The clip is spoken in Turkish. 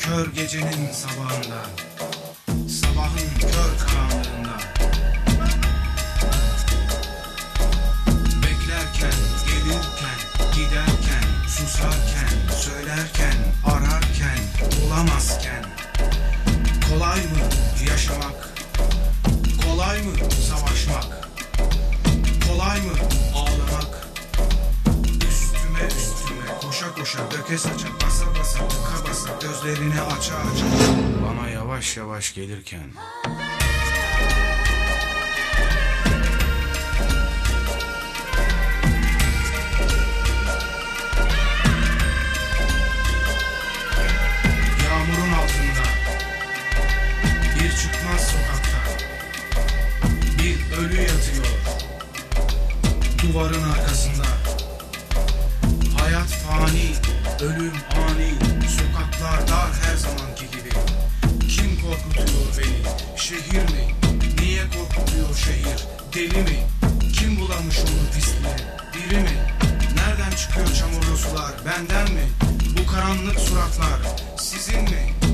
Kör gecenin sabahında, sabahın kör karanlığında, beklerken, gelirken, giderken, susarken, söylerken, ararken, bulamazken, kolay mı yaşamak, kolay mı savaşmak, kolay mı ağlamak, üstüme üstüme koşa koşa, döke saça, basa basa, tıka basa, gözlerini aça aça, bana yavaş yavaş gelirken. Yağmurun altında, bir çıkmaz sokakta, bir ölü yatıyor duvarın arkasında. Hayat fani, ölüm ani, sokaklar dar her zamanki gibi. Kim korkutuyor beni? Şehir mi? Niye korkutuyor şehir? Deli mi? Kim bulamış onu pisliği? Biri mi? Nereden çıkıyor çamurlu sular? Benden mi? Bu karanlık suratlar sizin mi?